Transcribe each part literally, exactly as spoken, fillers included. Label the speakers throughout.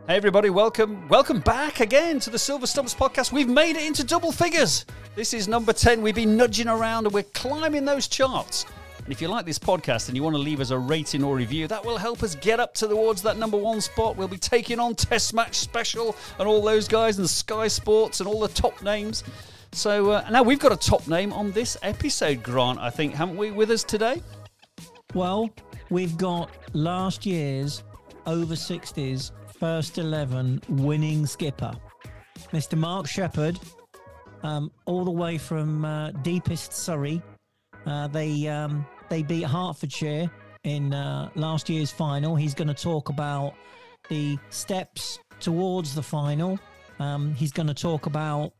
Speaker 1: Hey everybody, welcome welcome back again to the Silver Stumps podcast. We've made it into double figures. This is number ten. We've been nudging around and we're climbing those charts. And if you like this podcast and you want to leave us a rating or review, that will help us get up towards that number one spot. We'll be taking on Test Match Special and all those guys and Sky Sports and all the top names. So uh, now we've got a top name on this episode, Grant, I think, haven't we, with us today?
Speaker 2: Well, we've got last year's over sixties first eleven winning skipper, Mister Mark Shepherd, um, all the way from uh, deepest Surrey. Uh, they um, they beat Hertfordshire in uh, last year's final. He's going to talk about the steps towards the final. Um, he's going to talk about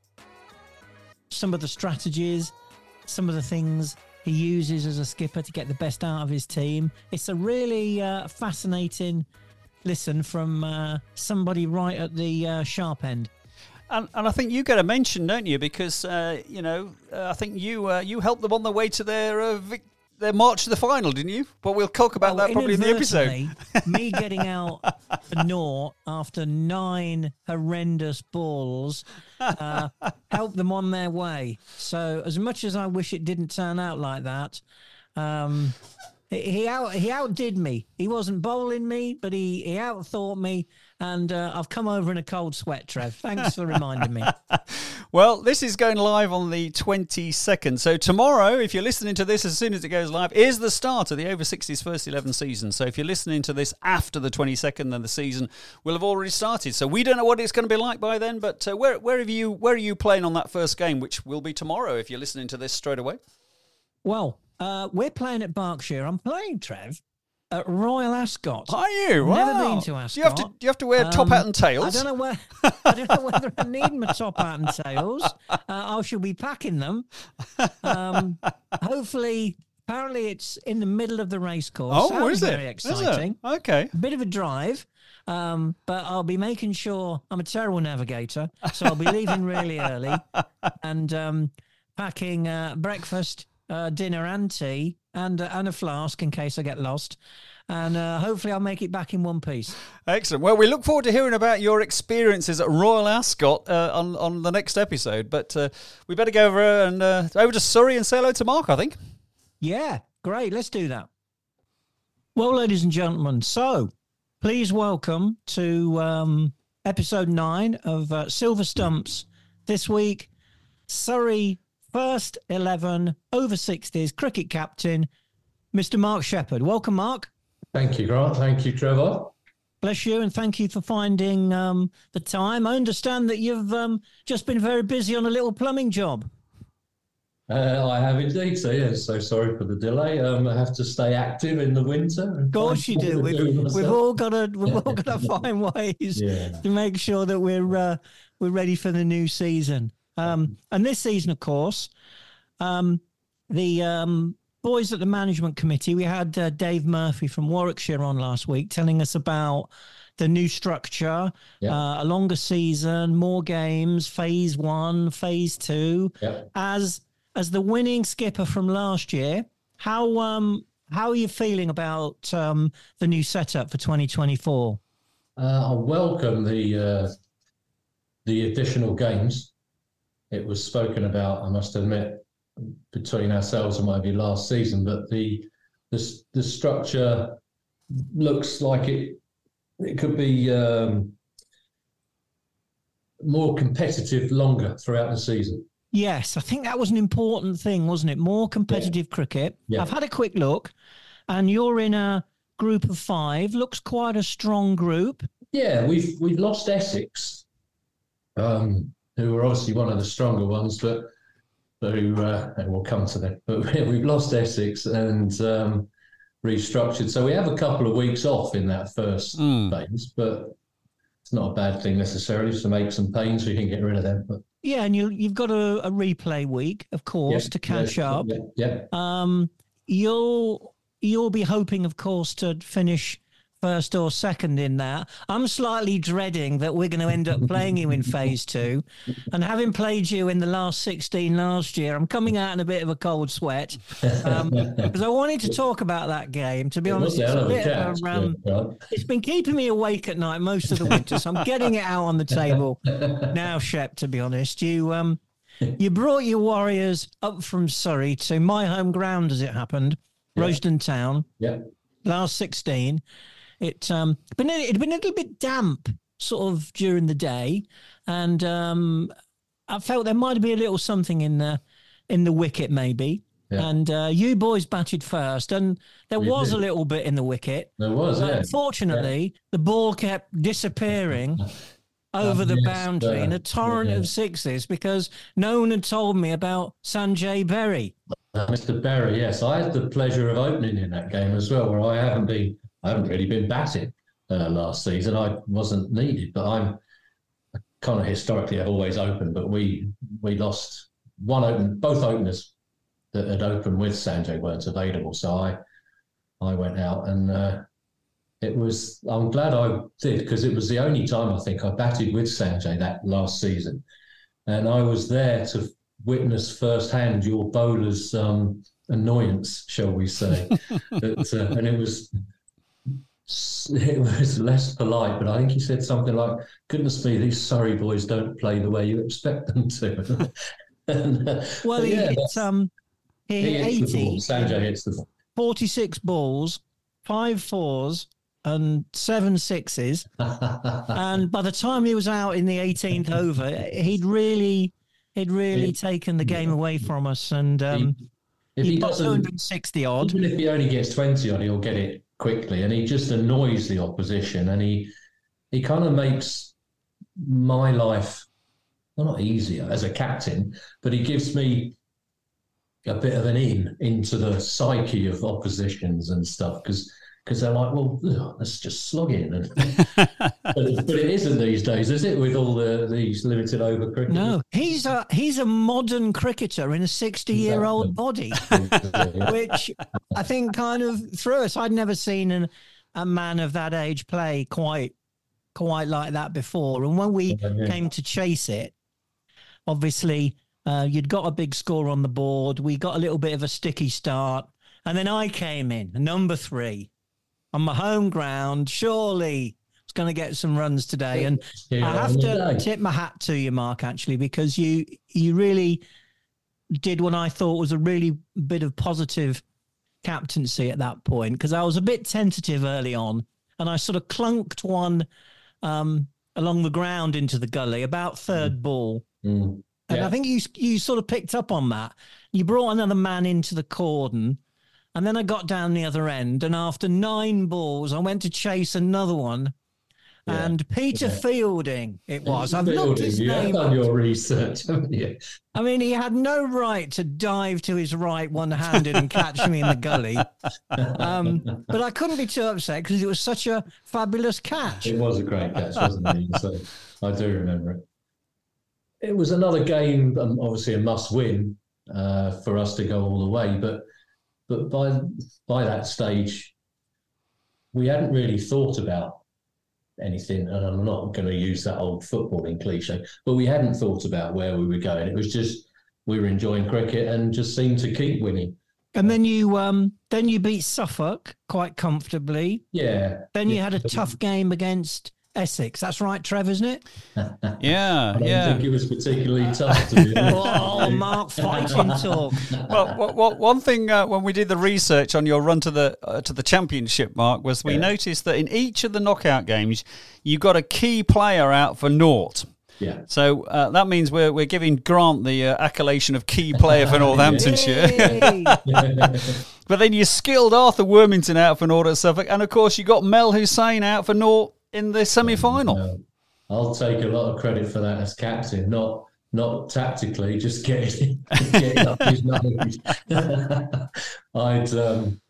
Speaker 2: some of the strategies, some of the things he uses as a skipper to get the best out of his team. It's a really uh, fascinating listen from uh, somebody right at the uh, sharp end.
Speaker 1: And, and I think you get a mention, don't you? Because, uh, you know, uh, I think you uh, you helped them on their way to their uh, vic- their march to the final, didn't you? But we'll talk about
Speaker 2: well,
Speaker 1: that probably in the episode.
Speaker 2: Me getting out for naught after nine horrendous balls uh, helped them on their way. So as much as I wish it didn't turn out like that, um, he out he outdid me. He wasn't bowling me, but he, he outthought me. And uh, I've come over in a cold sweat, Trev. Thanks for reminding me.
Speaker 1: Well, this is going live on the twenty-second. So tomorrow, if you're listening to this as soon as it goes live, is the start of the over sixties first eleven season. So if you're listening to this after the twenty-second, then the season will have already started. So we don't know what it's going to be like by then, but uh, where, where, have you, where are you playing on that first game, which will be tomorrow if you're listening to this straight away?
Speaker 2: Well, uh, we're playing at Berkshire. I'm playing, Trev, at Royal Ascot.
Speaker 1: Are you? Wow.
Speaker 2: Never been to Ascot.
Speaker 1: Do you have to, do you have to wear um, top hat and tails?
Speaker 2: I don't know where. I don't know whether I need my top hat and tails. Uh, I shall be packing them. Um, hopefully, apparently it's in the middle of the race course.
Speaker 1: Oh,
Speaker 2: Sounds
Speaker 1: is it?
Speaker 2: Very exciting.
Speaker 1: Is it? Okay.
Speaker 2: A bit of a drive, um, but I'll be making sure I'm a terrible navigator, so I'll be leaving really early and um, packing uh, breakfast, uh, dinner, and tea. And, uh, and a flask in case I get lost. And uh, hopefully I'll make it back in one piece.
Speaker 1: Excellent. Well, we look forward to hearing about your experiences at Royal Ascot uh, on, on the next episode. But uh, we better go over and uh, over to Surrey and say hello to Mark, I think.
Speaker 2: Yeah, great. Let's do that. Well, ladies and gentlemen, so please welcome to um, episode nine of uh, Silver Stumps. This week, Surrey first eleven over sixties cricket captain, Mister Mark Shepherd. Welcome, Mark.
Speaker 3: Thank you, Grant. Thank you, Trevor.
Speaker 2: Bless you, and thank you for finding um, the time. I understand that you've um, just been very busy on a little plumbing job.
Speaker 3: Uh, I have indeed. So, yes, so sorry for the delay. Um, I have to stay active in the winter.
Speaker 2: Of course you do. We've, do we've all got to we've all got to find ways yeah. to make sure that we're uh, we're ready for the new season. Um, and this season, of course, um, the um, boys at the management committee, we had uh, Dave Murphy from Warwickshire on last week telling us about the new structure, yeah. uh, a longer season, more games, phase one, phase two. Yeah. As as the winning skipper from last year, how um how are you feeling about um, the new setup for twenty twenty-four?
Speaker 3: Uh, I welcome the uh, the additional games. It was spoken about, I must admit, between ourselves and maybe last season, but the the, the structure looks like it it could be um, more competitive longer throughout the season.
Speaker 2: Yes, I think that was an important thing, wasn't it? More competitive yeah. cricket. Yeah. I've had a quick look, and you're in a group of five. Looks quite a strong group.
Speaker 3: Yeah, we've we've lost Essex. Um who were obviously one of the stronger ones, but, but who, uh, and we'll come to them, but we've lost Essex and um, restructured. So we have a couple of weeks off in that first mm. phase, but it's not a bad thing necessarily, just to make some pain so you can get rid of them. But
Speaker 2: yeah, and you, you've got a, a replay week, of course, yeah, to catch
Speaker 3: yeah,
Speaker 2: up.
Speaker 3: Yeah, yeah.
Speaker 2: Um, you'll, you'll be hoping, of course, to finish first or second in that. I'm slightly dreading that we're going to end up playing you in phase two. And having played you in the last sixteen last year, I'm coming out in a bit of a cold sweat. Um, because I wanted to talk about that game. To be
Speaker 3: It
Speaker 2: honest,
Speaker 3: was
Speaker 2: it's,
Speaker 3: a
Speaker 2: a
Speaker 3: hell of a
Speaker 2: bit of
Speaker 3: catch,
Speaker 2: a, um,
Speaker 3: yeah.
Speaker 2: it's been keeping me awake at night most of the winter. So I'm getting it out on the table now, Shep, to be honest. You, um, you brought your Warriors up from Surrey to my home ground, as it happened,
Speaker 3: Yeah.
Speaker 2: Rosedon Town.
Speaker 3: Yeah.
Speaker 2: Last sixteen. It um been it'd been a little bit damp sort of during the day, and um I felt there might be a little something in the in the wicket maybe.
Speaker 3: Yeah.
Speaker 2: And uh, you boys batted first, and there
Speaker 3: We
Speaker 2: was
Speaker 3: did.
Speaker 2: a little bit in the wicket.
Speaker 3: There was,
Speaker 2: But
Speaker 3: yeah.
Speaker 2: unfortunately, the ball kept disappearing over
Speaker 3: Um,
Speaker 2: the
Speaker 3: yes,
Speaker 2: boundary
Speaker 3: uh,
Speaker 2: in a torrent
Speaker 3: yeah.
Speaker 2: of sixes because no one had told me about Sanjay Berry.
Speaker 3: Uh, Mister Berry, yes, I had the pleasure of opening in that game as well, where I haven't been, I haven't really been batting uh, last season. I wasn't needed, but I'm kind of historically I've always opened. But we we lost one open, both openers that had opened with Sanjay weren't available, so I I went out and uh, it was. I'm glad I did because it was the only time I think I batted with Sanjay that last season, and I was there to witness firsthand your bowler's um, annoyance, shall we say? that, uh, and it was it was less polite, but I think he said something like, "Goodness me, these Surrey boys don't play the way you expect them to." and, uh,
Speaker 2: Well,
Speaker 3: but
Speaker 2: he
Speaker 3: yeah,
Speaker 2: hits um he
Speaker 3: he
Speaker 2: hit
Speaker 3: hits the ball.
Speaker 2: eighty.
Speaker 3: Sanjay hits the ball.
Speaker 2: forty-six balls, five fours, and seven sixes. And by the time he was out in the eighteenth over, he'd really, he'd really
Speaker 3: Yeah.
Speaker 2: taken the game away from us. And um,
Speaker 3: if
Speaker 2: he
Speaker 3: he
Speaker 2: got
Speaker 3: doesn't,
Speaker 2: two hundred sixty odd.
Speaker 3: even if he only gets twenty on, he'll get it quickly, and he just annoys the opposition, and he he kind of makes my life well, not easier as a captain, but he gives me a bit of an in into the psyche of oppositions and stuff because because they're like, well, ugh, let's just slog in, and but, but it isn't these days, is it? With all the these limited over cricket,
Speaker 2: No, he's a he's a modern cricketer in a sixty-year-old body, which I think kind of threw us. I'd never seen an, a man of that age play quite quite like that before. And when we
Speaker 3: Yeah.
Speaker 2: came to chase it, obviously uh, you'd got a big score on the board. We got a little bit of a sticky start, and then I came in number three on my home ground. Surely it's going to get some runs today, and
Speaker 3: Yeah,
Speaker 2: I have
Speaker 3: on the
Speaker 2: to
Speaker 3: day.
Speaker 2: tip my hat to you, Mark, actually, because you you really did what I thought was a really bit of positive captaincy at that point, because I was a bit tentative early on, and I sort of clunked one um, along the ground into the gully, about third ball.
Speaker 3: Mm.
Speaker 2: And
Speaker 3: Yeah.
Speaker 2: I think you you sort of picked up on that. You brought another man into the cordon, and then I got down the other end, and after nine balls, I went to chase another one.
Speaker 3: Yeah.
Speaker 2: And Peter
Speaker 3: Yeah.
Speaker 2: Fielding, it was. I've looked
Speaker 3: Fielding,
Speaker 2: his
Speaker 3: you have
Speaker 2: name
Speaker 3: done
Speaker 2: up.
Speaker 3: your research, haven't you?
Speaker 2: I mean, he had no right to dive to his right one-handed and catch me in the gully. Um, but I couldn't be too upset because it was such a fabulous catch.
Speaker 3: It was a great catch, wasn't it? So I do remember it. It was another game, um, obviously a must-win uh, for us to go all the way. But but by by that stage, we hadn't really thought about anything. And I'm not going to use that old footballing cliche, but we hadn't thought about where we were going. It was just we were enjoying cricket and just seemed to keep winning.
Speaker 2: And then you um, then you beat Suffolk quite comfortably.
Speaker 3: Yeah.
Speaker 2: Then you
Speaker 3: Yeah.
Speaker 2: had a tough game against Essex. That's right, Trev, isn't it?
Speaker 1: Yeah,
Speaker 3: I don't
Speaker 1: yeah.
Speaker 3: think it was particularly tough, to be honest.
Speaker 2: Oh, Mark, fighting talk.
Speaker 1: Well, what, what, one thing uh, when we did the research on your run to the uh, to the championship, Mark, was we
Speaker 3: Yeah.
Speaker 1: noticed that in each of the knockout games, you got a key player out for naught.
Speaker 3: Yeah.
Speaker 1: So uh, that means we're we're giving Grant the uh, accolation of key player for Northamptonshire.
Speaker 2: Yay.
Speaker 1: But then you skilled Arthur Wormington out for naught at Suffolk, and of course you got Mel Hussein out for naught in the semi-final.
Speaker 3: No. I'll take a lot of credit for that as captain, not not tactically, just getting, getting up his nose. I'd um,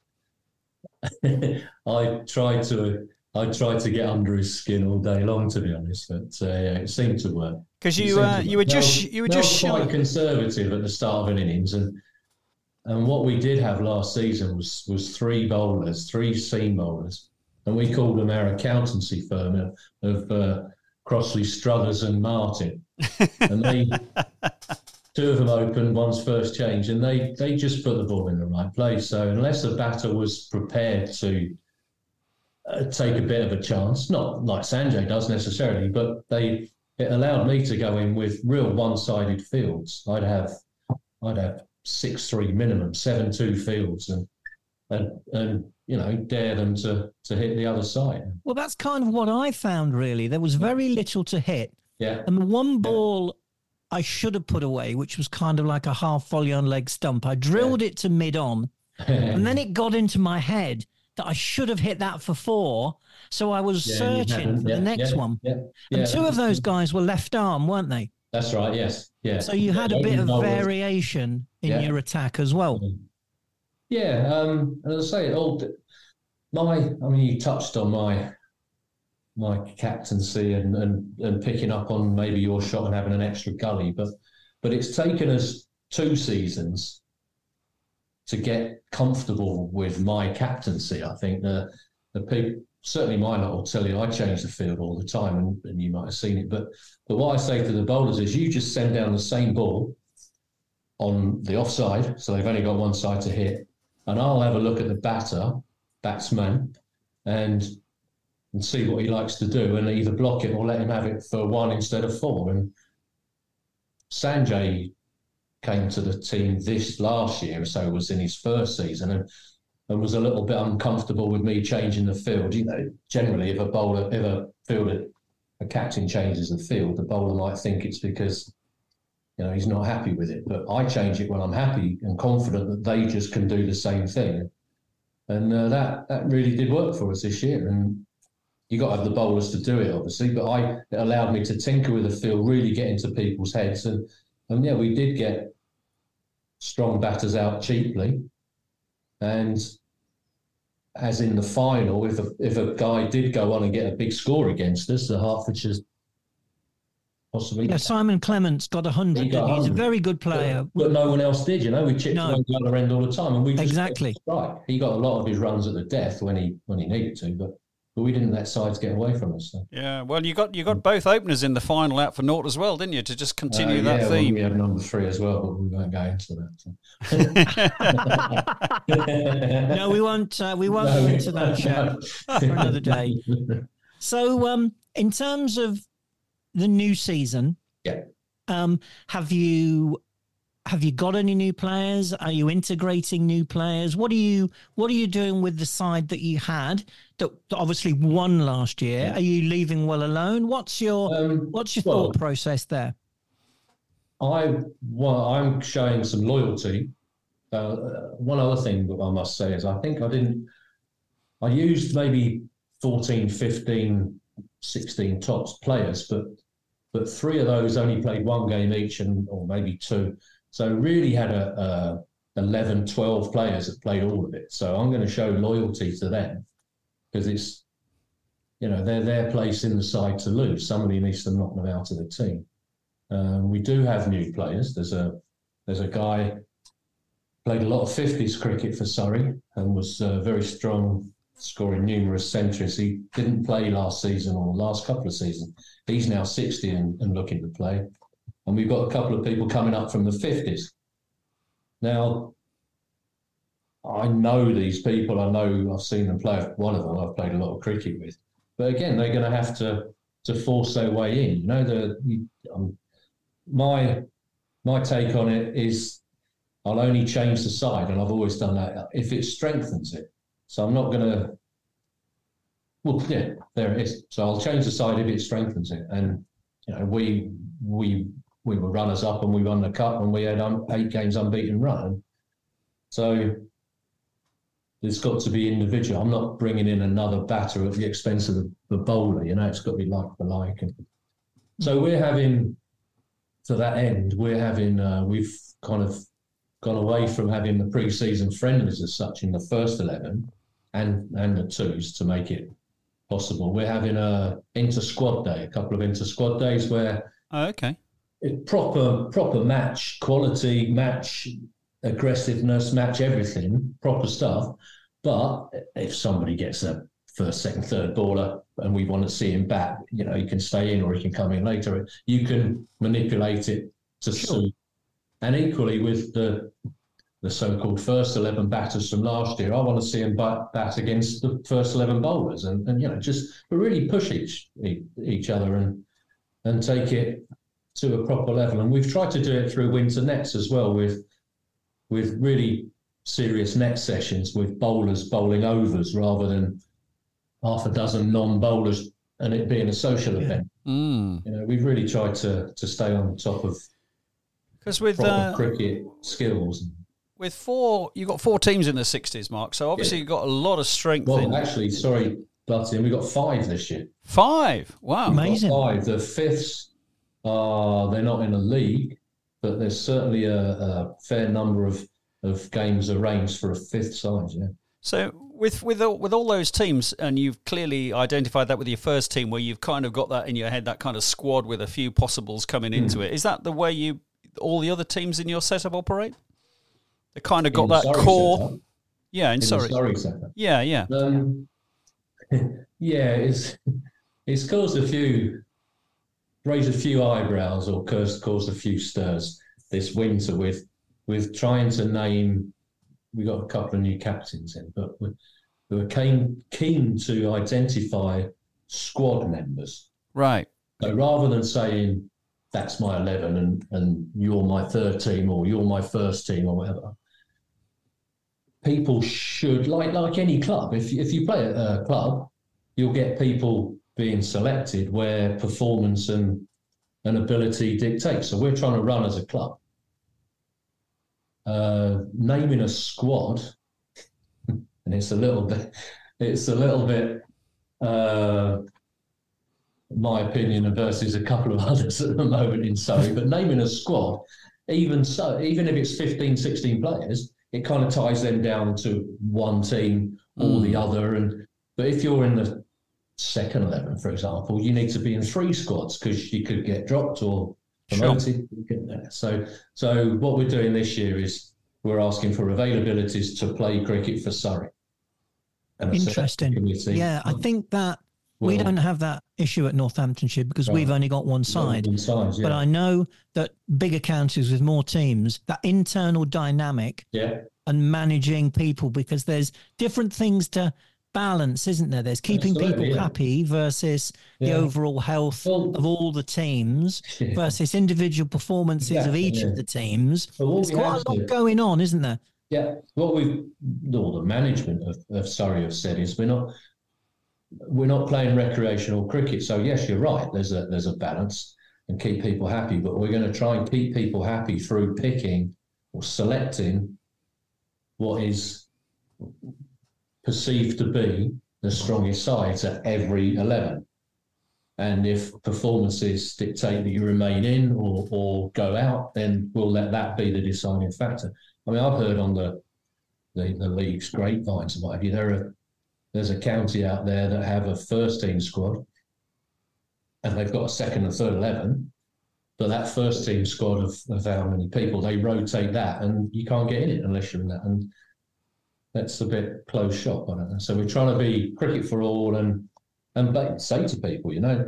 Speaker 3: I tried to I tried to get under his skin all day long, to be honest, but uh, yeah, it seemed to work.
Speaker 1: Because
Speaker 3: It
Speaker 1: you
Speaker 3: seemed
Speaker 1: uh,
Speaker 3: to
Speaker 1: you
Speaker 3: work.
Speaker 1: were just
Speaker 3: Mel-
Speaker 1: you were
Speaker 3: Mel
Speaker 1: just
Speaker 3: was quite
Speaker 1: shy.
Speaker 3: conservative at the start of an innings, and and what we did have last season was was three bowlers, three seam bowlers, and we called them our accountancy firm of, of uh, Crossley, Struthers and Martin. And they, two of them opened, one's first change, and they, they just put the ball in the right place. So unless the batter was prepared to uh, take a bit of a chance, not like Sanjay does necessarily, but they it allowed me to go in with real one-sided fields. I'd have I'd have six three minimum, seven two fields, and and and you know, dare them to to hit the other side.
Speaker 2: Well, that's kind of what I found, really. There was very little to hit.
Speaker 3: Yeah.
Speaker 2: And the one ball I should have put away, which was kind of like a half volley on leg stump, I drilled yeah. it to mid-on, and then it got into my head that I should have hit that for four, so I was yeah, searching for yeah, the next
Speaker 3: yeah,
Speaker 2: one.
Speaker 3: Yeah,
Speaker 2: yeah. And two of those
Speaker 3: good.
Speaker 2: guys were left arm, weren't they?
Speaker 3: That's right, yes. Yeah.
Speaker 2: So you had
Speaker 3: yeah,
Speaker 2: a bit of variation in
Speaker 3: yeah.
Speaker 2: your attack as well.
Speaker 3: Yeah, um, as I say, it all... My, I mean, you touched on my my captaincy and, and, and picking up on maybe your shot and having an extra gully, but but it's taken us two seasons to get comfortable with my captaincy. I think the the people, certainly my lot will tell you, I change the field all the time, and, and you might have seen it. But but what I say to the bowlers is, you just send down the same ball on the offside, so they've only got one side to hit, and I'll have a look at the batter. batsman and and see what he likes to do, and either block it or let him have it for one instead of four. And Sanjay came to the team this last year, so was in his first season, and, and was a little bit uncomfortable with me changing the field. You know, generally if a bowler, if a fielder, a captain changes the field, the bowler might think it's because, you know, he's not happy with it. But I change it when I'm happy and confident that they just can do the same thing. And uh, that that really did work for us this year. And you got to have the bowlers to do it, obviously. But I it allowed me to tinker with the field, really get into people's heads. And, and yeah, we did get strong batters out cheaply. And as in the final, if a, if a guy did go on and get a big score against us, the Hertfordshire's possibly.
Speaker 2: Yeah, Simon Clements got one hundred. He got one hundred. He's a very good player.
Speaker 3: But, but no one else did, you know. We chipped no. the other end all the time. And we just
Speaker 2: exactly.
Speaker 3: Right. He got a lot of his runs at the death when he when he needed to, but but we didn't let sides get away from us. So.
Speaker 1: Yeah, well, you got you got both openers in the final out for naught as well, didn't you, to just continue uh,
Speaker 3: that
Speaker 1: yeah, theme?
Speaker 3: Well, we had number three as well, but we won't go into
Speaker 2: that. So. no, we won't. Uh, we won't no, go into that show no. for another day. So, um, in terms of the new season,
Speaker 3: yeah,
Speaker 2: um, have you have you got any new players? Are you integrating new players? What are you What are you doing with the side that you had that obviously won last year? Yeah. Are you leaving well alone? What's your um, What's your well, thought process there?
Speaker 3: I well, I'm showing some loyalty. Uh, one other thing that I must say is I think I didn't. I used maybe fourteen, fifteen, sixteen tops players, but but three of those only played one game each, and or maybe two. So really had a, a eleven, twelve players that played all of it. So I'm going to show loyalty to them because it's, you know, they're their place in the side to lose. Somebody needs to knock them out of the team. Um, we do have new players. There's a there's a guy played a lot of fifties cricket for Surrey and was uh, very strong, scoring numerous centuries. He didn't play last season or last couple of seasons. He's now sixty and, and looking to play. And we've got a couple of people coming up from the fifties. Now, I know these people. I know I've seen them play. One of them I've played a lot of cricket with. But again, they're going to have to to force their way in. You know, the um, my my take on it is I'll only change the side, and I've always done that if it strengthens it. So I'm not going to. Well, yeah, there it is. So I'll change the side if it strengthens it. And you know, we we. We were runners up and we won the cup and we had um, eight games unbeaten run. So it's got to be individual. I'm not bringing in another batter at the expense of the, the bowler. You know, it's got to be like for like. And so we're having, to that end, we're having, uh, we've kind of gone away from having the pre-season friendlies as such in the first eleven and, and the twos to make it possible. We're having a inter-squad day, a couple of inter-squad days where...
Speaker 1: Oh, okay.
Speaker 3: It, proper proper match quality, match aggressiveness, match everything, proper stuff. But if somebody gets a first, second, third baller, and we want to see him bat. You know, he can stay in or he can come in later. You can manipulate it to
Speaker 1: Sure.
Speaker 3: suit. And equally with the the so-called first eleven batters from last year, I want to see him bat, bat against the first eleven bowlers, and, and you know, just really push each each other and and take it to a proper level. And we've tried to do it through winter nets as well, with with really serious net sessions with bowlers bowling overs rather than half a dozen non-bowlers and it being a social
Speaker 2: Yeah.
Speaker 3: event.
Speaker 1: Mm.
Speaker 3: You know, we've really tried to to stay on top of
Speaker 1: Because with
Speaker 3: proper
Speaker 1: uh,
Speaker 3: cricket skills.
Speaker 1: with four, you've got four teams in the sixties, Mark. So obviously
Speaker 3: Yeah.
Speaker 1: you've got a lot of strength
Speaker 3: Well,
Speaker 1: in
Speaker 3: actually, sorry, Bloodsy, we got five this year.
Speaker 1: five. Wow.
Speaker 3: We've got
Speaker 2: Amazing.
Speaker 3: Five. The fifths are they're not in a league, but there's certainly a, a fair number of, of games arranged for a fifth side. Yeah.
Speaker 1: So with with all, with all those teams, and you've clearly identified that with your first team, where you've kind of got that in your head, that kind of squad with a few possibles coming into
Speaker 3: Hmm.
Speaker 1: it. Is that the way you all the other teams in your setup operate? They kind of got
Speaker 3: In
Speaker 1: that
Speaker 3: Surrey
Speaker 1: core.
Speaker 3: setup,
Speaker 1: Yeah, in,
Speaker 3: in
Speaker 1: Surrey.
Speaker 3: the Surrey setup.
Speaker 1: Yeah, yeah.
Speaker 3: Um, yeah, it's it's caused a few, raised a few eyebrows or caused caused a few stirs this winter with with trying to name. We got a couple of new captains in, but we, we were keen keen to identify squad members.
Speaker 1: Right.
Speaker 3: So rather than saying that's my eleven and and you're my third team or you're my first team or whatever, people should, like like any club, if if you play at a club, you'll get people being selected where performance and and ability dictate. So we're trying to run as a club. Uh, naming a squad, and it's a little bit, it's a little bit, uh, my opinion versus a couple of others at the moment in Surrey. But naming a squad, even so, even if it's fifteen, sixteen players, it kind of ties them down to one team or
Speaker 1: Mm.
Speaker 3: the other. And but if you're in the second eleven, for example, you need to be in three squads because you could get dropped or promoted. So, so what we're doing this year is we're asking for availabilities to play cricket for Surrey. And a
Speaker 2: Interesting.
Speaker 3: committee
Speaker 2: Yeah, I think that we
Speaker 3: will-
Speaker 2: don't have that issue at Northamptonshire because we've
Speaker 3: Right.
Speaker 2: only got one side.
Speaker 3: on sides, yeah.
Speaker 2: But I know that bigger counties with more teams, that internal dynamic
Speaker 3: yeah,
Speaker 2: and managing people, because there's different things to balance, isn't there? There's keeping
Speaker 3: Absolutely,
Speaker 2: people
Speaker 3: yeah.
Speaker 2: happy versus the
Speaker 3: Yeah.
Speaker 2: overall health
Speaker 3: Well-
Speaker 2: of all the teams
Speaker 3: Yeah.
Speaker 2: versus individual performances of
Speaker 3: Exactly,
Speaker 2: each
Speaker 3: yeah.
Speaker 2: of the teams.
Speaker 3: But what
Speaker 2: There's
Speaker 3: we
Speaker 2: quite
Speaker 3: have
Speaker 2: a lot
Speaker 3: to-
Speaker 2: going on, isn't there?
Speaker 3: yeah. What we've, or the management of, of Surrey have said is we're not we're not playing recreational cricket. So yes, you're right. There's a there's a balance and keep people happy, but we're going to try and keep people happy through picking or selecting what is perceived to be the strongest sides at every eleven. And if performances dictate that you remain in or or go out, then we'll let that be the deciding factor. I mean, I've heard on the the, the league's grapevines and what have you, there are there's a county out there that have a first team squad and they've got a second and third eleven, but that first team squad of, of how many people, they rotate that and you can't get in it unless you're in that. And that's a bit closed shop on it. So we're trying to be cricket for all and and ba- say to people, you know,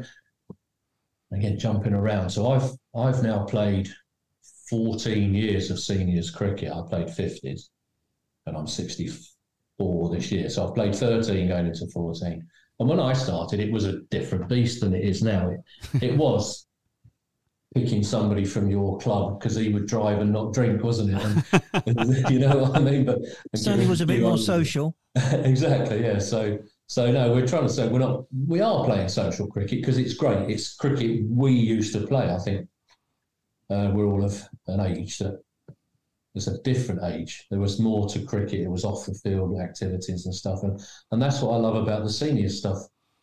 Speaker 3: again, jumping around. So I've I've now played fourteen years of seniors cricket. I played fifties and I'm sixty-four this year. So I've played thirteen going into fourteen. And when I started, it was a different beast than it is now. It, it was picking somebody from your club because he would drive and not drink, wasn't it? And, you know what I mean? But
Speaker 2: Certainly was a bit more social.
Speaker 3: Exactly, yeah. So, so no, we're trying to say we're not. We are playing social cricket because it's great. It's cricket we used to play. I think uh, we're all of an age that there's a different age. There was more to cricket. It was off the field activities and stuff, and and that's what I love about the senior stuff.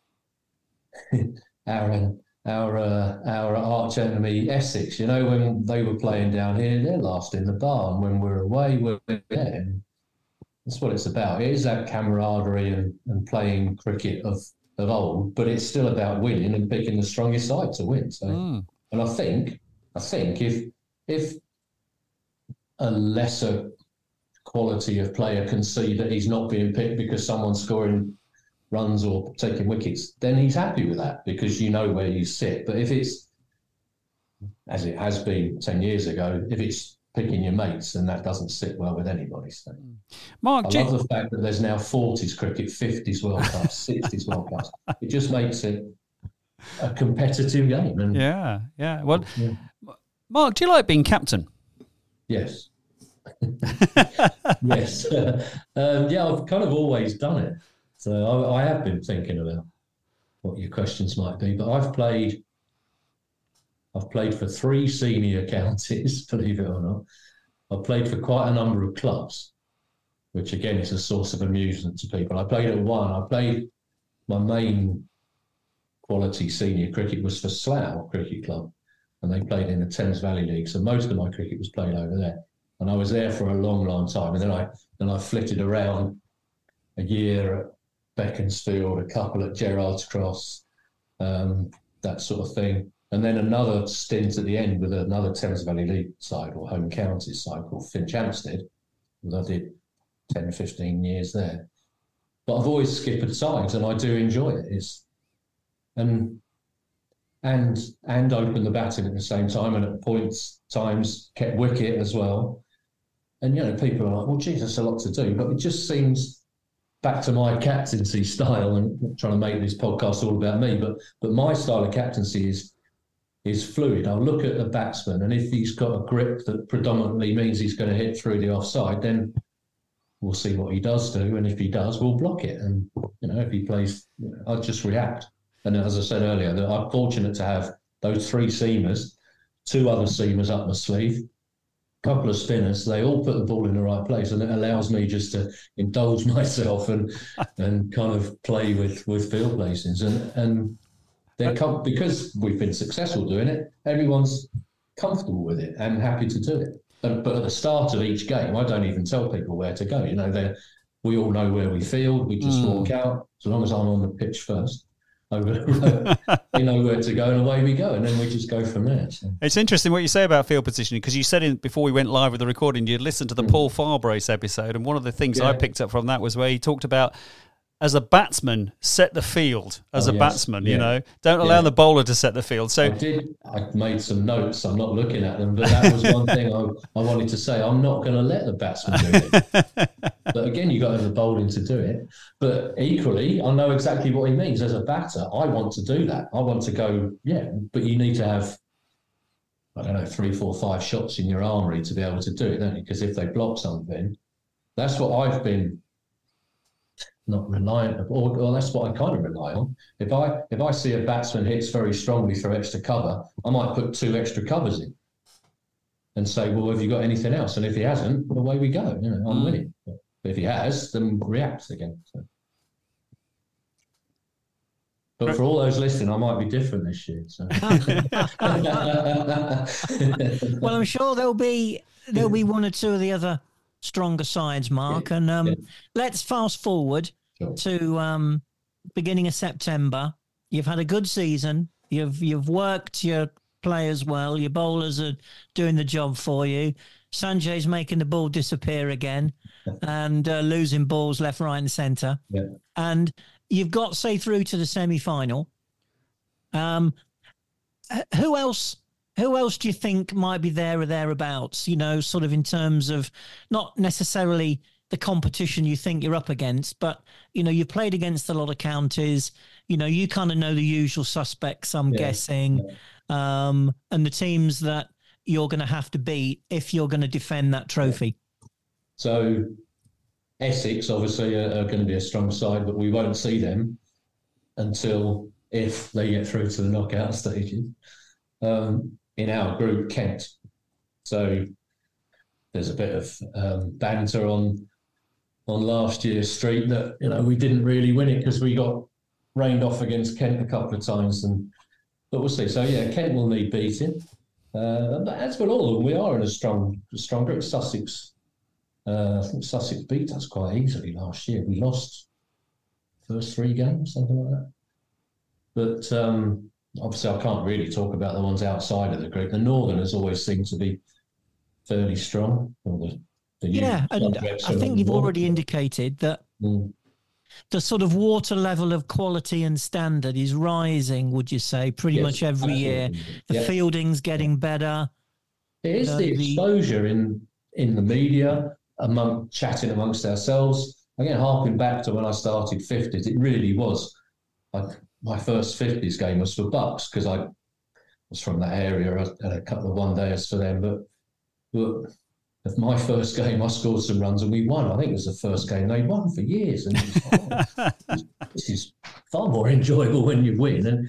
Speaker 3: our our uh, our arch enemy Essex, you know, when they were playing down here, they're last in the bar, and when we're away, we're there. That's what it's about. It is that camaraderie and, and playing cricket of, of old, but it's still about winning and picking the strongest side to win. So,
Speaker 1: Mm.
Speaker 3: and I think, I think if if a lesser quality of player can see that he's not being picked because someone's scoring runs or taking wickets, then he's happy with that because you know where you sit. But if it's, as it has been ten years ago, if it's picking your mates, then that doesn't sit well with anybody. So.
Speaker 1: Mark,
Speaker 3: I
Speaker 1: do
Speaker 3: love
Speaker 1: you...
Speaker 3: the fact that there's now forties cricket, fifties World Cups, sixties World Cups. It just makes it a competitive game. And,
Speaker 1: yeah, yeah. Well,
Speaker 3: yeah.
Speaker 1: Mark, do you like being captain?
Speaker 3: Yes. yes. um, yeah, I've kind of always done it. So I, I have been thinking about what your questions might be, but I've played I've played for three senior counties, believe it or not. I've played for quite a number of clubs, which again is a source of amusement to people. I played at one. I played, my main quality senior cricket was for Slough Cricket Club, and they played in the Thames Valley League. So most of my cricket was played over there. And I was there for a long, long time. And then I then I flitted around a year at Beaconsfield, a couple at Gerrard's Cross, um, that sort of thing. And then another stint at the end with another Thames Valley League side or home counties side called Finchampstead. And I did ten, fifteen years there. But I've always skippered sides and I do enjoy it. It's, and and and opened the batting at the same time, and at points times kept wicket as well. And, you know, people are like, well, geez, that's a lot to do. But it just seems, back to my captaincy style, and I'm not trying to make this podcast all about me, but but my style of captaincy is is fluid. I'll look at the batsman, and if he's got a grip that predominantly means he's going to hit through the offside, then we'll see what he does do. And if he does, we'll block it. And, you know, if he plays, you know, I'll just react. And as I said earlier, that I'm fortunate to have those three seamers, two other seamers up my sleeve, a couple of spinners. They all put the ball in the right place, and it allows me just to indulge myself and and kind of play with, with field placings. And and they're com- because we've been successful doing it, everyone's comfortable with it and happy to do it. But, but at the start of each game, I don't even tell people where to go. You know, they we all know where we field. We just mm. walk out. As long as I'm on the pitch first, over the road, they know where to go, and away we go, and then we just go from there. So.
Speaker 1: It's interesting what you say about field positioning, because you said in, before we went live with the recording, you'd listened to the mm. Paul Farbrace episode, and one of the things yeah. I picked up from that was where he talked about, as a batsman, set the field as oh, a yes. batsman, yeah. you know. Don't allow yeah. the bowler to set the field. So
Speaker 3: I did. I made some notes. I'm not looking at them, but that was one thing I, I wanted to say. I'm not going to let the batsman do it. But again, you've got to have the bowling to do it. But equally, I know exactly what he means. As a batter, I want to do that. I want to go, yeah, but you need to have, I don't know, three, four, five shots in your armoury to be able to do it, don't you? Because if they block something, that's what I've been not reliant on, or, or that's what I kind of rely on. If I if I see a batsman hits very strongly through extra cover, I might put two extra covers in and say, well, have you got anything else? And if he hasn't, well, away we go. You know, I'm mm. winning. But if he has, then react again. So. But for all those listening, I might be different this year. So.
Speaker 2: Well, I'm sure there'll be there'll be one or two of the other stronger sides, Mark. Yeah, and um, yeah. let's fast forward sure. to um, beginning of September. You've had a good season. You've you've worked your players well. Your bowlers are doing the job for you. Sanjay's making the ball disappear again and uh, losing balls left, right and centre.
Speaker 3: Yeah.
Speaker 2: And you've got, say, through to the semi-final. Um, who else... Who else do you think might be there or thereabouts, you know, sort of in terms of not necessarily the competition you think you're up against, but, you know, you've played against a lot of counties, you know, you kind of know the usual suspects, I'm yeah. guessing, yeah. Um, and the teams that you're going to have to beat if you're going to defend that trophy.
Speaker 3: So Essex, obviously, are, are going to be a strong side, but we won't see them until if they get through to the knockout stages. Um, in our group, Kent. So there's a bit of um, banter on on last year's street that, you know, we didn't really win it because we got rained off against Kent a couple of times. And but we'll see. So yeah, Kent will need beating. Uh, but as with all of them, we are in a strong, strong group. Sussex, uh, I think Sussex beat us quite easily last year. We lost first three games, something like that. But um, obviously, I can't really talk about the ones outside of the group. The Northerners always seem to be fairly strong. Or the, the
Speaker 2: yeah, and I think you've already indicated that mm. the sort of water level of quality and standard is rising, would you say, pretty
Speaker 3: Yes,
Speaker 2: much every year?
Speaker 3: absolutely.
Speaker 2: The
Speaker 3: Yeah.
Speaker 2: fielding's getting better.
Speaker 3: It is
Speaker 2: Uh,
Speaker 3: the
Speaker 2: the-
Speaker 3: exposure in in the media, among chatting amongst ourselves. Again, harking back to when I started fifties, it really was like my first fifties game was for Bucks because I was from that area. I had a couple of one days for them, but but of my first game, I scored some runs and we won. I think it was the first game they won for years, and it was, oh, this is far more enjoyable when you win. And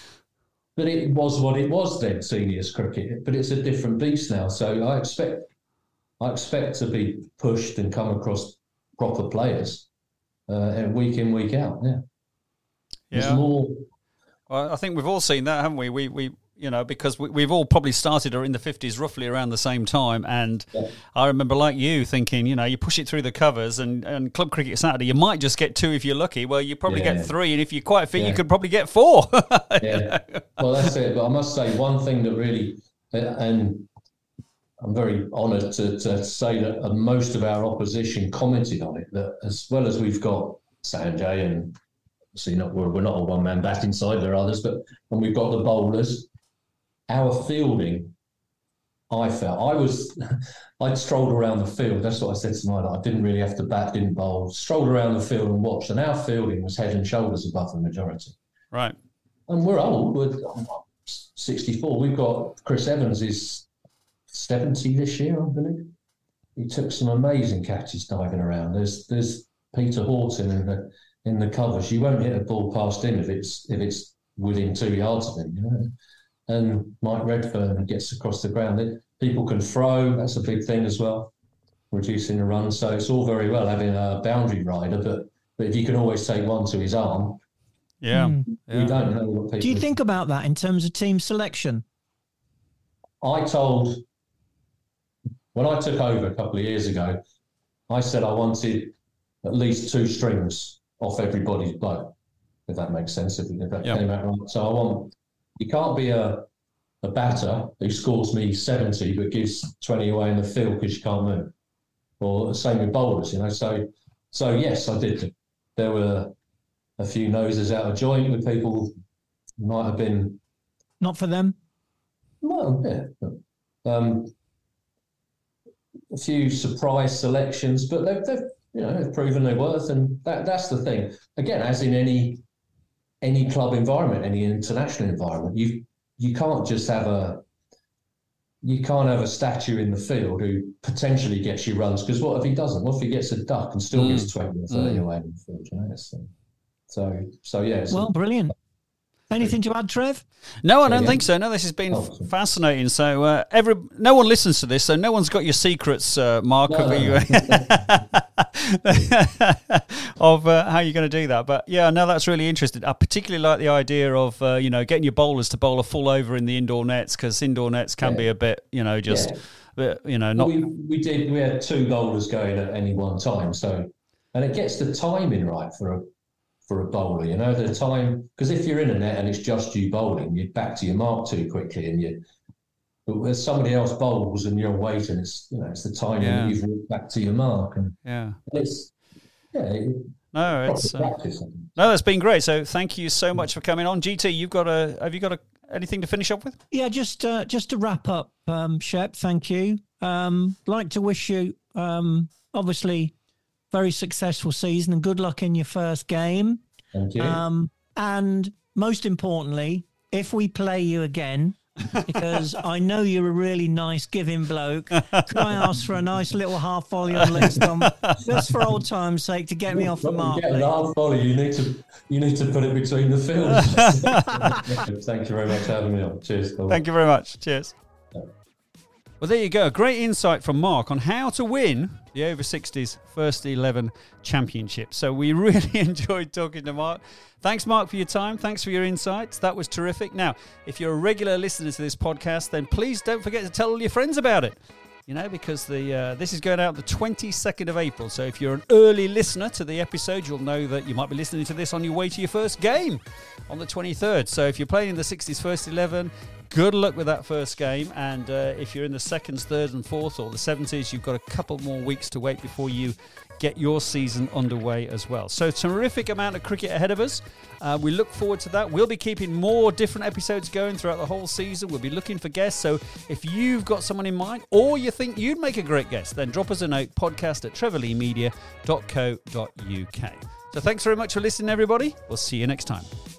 Speaker 3: but it was what it was then, seniors cricket. But it's a different beast now. So I expect I expect to be pushed and come across proper players uh, week in, week out. Yeah, there's
Speaker 1: Yeah.
Speaker 3: more.
Speaker 1: Well, I think we've all seen that, haven't we? We, we, you know, because we, we've all probably started in the fifties, roughly around the same time. And
Speaker 3: Yeah.
Speaker 1: I remember, like you, thinking, you know, you push it through the covers, and, and Club Cricket Saturday, you might just get two if you're lucky. Well, you probably
Speaker 3: Yeah.
Speaker 1: get three, and if you're quite fit,
Speaker 3: Yeah.
Speaker 1: you could probably get four.
Speaker 3: Yeah, well, that's it. But I must say, one thing that really, and I'm very honoured to, to say that uh, most of our opposition commented on it, that as well as we've got Sanjay and obviously not, we're, we're not a one-man batting side, there are others, but and we've got the bowlers, our fielding, I felt, I was, I strolled around the field, that's what I said tonight, I didn't really have to bat, didn't bowl, strolled around the field and watched, and our fielding was head and shoulders above the majority.
Speaker 1: Right.
Speaker 3: And we're old, we're sixty-four, we've got, Chris Evans is seventy this year, I believe. He took some amazing catches diving around. There's there's Peter Horton in the in the covers. You won't hit a ball past him if it's if it's within two yards of him, you know. And Mike Redfern gets across the ground. People can throw, that's a big thing as well, reducing the run. So it's all very well having a boundary rider, but but if you can always take one to his arm,
Speaker 1: Yeah.
Speaker 2: Mm.
Speaker 1: yeah.
Speaker 3: you don't know what people
Speaker 2: Do you think about that in terms of team selection?
Speaker 3: I told, when I took over a couple of years ago, I said I wanted at least two strings off everybody's boat, if that makes sense, if, if that
Speaker 1: Yep.
Speaker 3: came out right. So I want, you can't be a, a batter who scores me seventy but gives twenty away in the field because you can't move. Or the same with bowlers, you know. So, so yes, I did. There were a few noses out of joint with people who might have been,
Speaker 2: Not for them?
Speaker 3: well, yeah, but, um, a few surprise selections, but they've, they've you know they've proven their worth, and that that's the thing. Again, as in any any club environment, any international environment, you you can't just have a you can't have a statue in the field who potentially gets you runs, because what if he doesn't? What if he gets a duck and still
Speaker 1: Mm.
Speaker 3: gets twenty or thirty
Speaker 1: Mm.
Speaker 3: away in the field? You know, so so, so yeah. It's
Speaker 2: Well, brilliant. Anything to add, Trev?
Speaker 1: No, I don't
Speaker 3: Yeah.
Speaker 1: think so. No, this has been
Speaker 3: Oh.
Speaker 1: fascinating. So, uh, every no one listens to this, so no one's got your secrets, uh, Mark,
Speaker 3: No,
Speaker 1: of,
Speaker 3: no,
Speaker 1: you, of uh, how you're going to do that. But yeah, no, that's really interesting. I particularly like the idea of uh, you know getting your bowlers to bowl a full over in the indoor nets, because indoor nets can
Speaker 3: Yeah.
Speaker 1: be a bit, you know, just
Speaker 3: Yeah.
Speaker 1: bit, you know, not.
Speaker 3: we, we did. We had two bowlers going at any one time, so and it gets the timing right for a for a bowler. You know, the time, because if you're in a net and it's just you bowling, you're back to your mark too quickly, and you. But when somebody else bowls and you're waiting, it's you know it's the timing
Speaker 1: Yeah.
Speaker 3: that you've walked back to your mark, and
Speaker 1: Yeah.
Speaker 3: it's yeah, it,
Speaker 1: No,
Speaker 3: proper
Speaker 1: it's uh,
Speaker 3: practice. I think.
Speaker 1: no, that's been great. So, thank you so much for coming on, G T. You've got a have you got a anything to finish up with?
Speaker 2: Yeah, just uh, just to wrap up, um, Shep, thank you. Um, like to wish you, um, obviously, very successful season and good luck in your first game.
Speaker 3: Thank you.
Speaker 2: Um, and most importantly, if we play you again, because I know you're a really nice giving bloke, could I ask for a nice little half volley on leg stump, just for old time's sake, to get me off the mark,
Speaker 3: Get
Speaker 2: please?
Speaker 3: the half volley. You need to you need to put it between the fields. Thank you very much for having me on. Cheers. Paul.
Speaker 1: Thank you very much. Cheers. Well, there you go. A great insight from Mark on how to win the over sixties First eleven Championship. So we really enjoyed talking to Mark. Thanks, Mark, for your time. Thanks for your insights. That was terrific. Now, if you're a regular listener to this podcast, then please don't forget to tell all your friends about it. You know, because the uh, this is going out the twenty-second of April. So if you're an early listener to the episode, you'll know that you might be listening to this on your way to your first game on the twenty-third. So if you're playing in the sixties First eleven, good luck with that first game. And uh, if you're in the seconds, thirds and fourth or the seventies, you've got a couple more weeks to wait before you get your season underway as well. So terrific amount of cricket ahead of us. Uh, we look forward to that. We'll be keeping more different episodes going throughout the whole season. We'll be looking for guests. So if you've got someone in mind or you think you'd make a great guest, then drop us a note, podcast at trevor lee media dot co dot uk. So thanks very much for listening, everybody. We'll see you next time.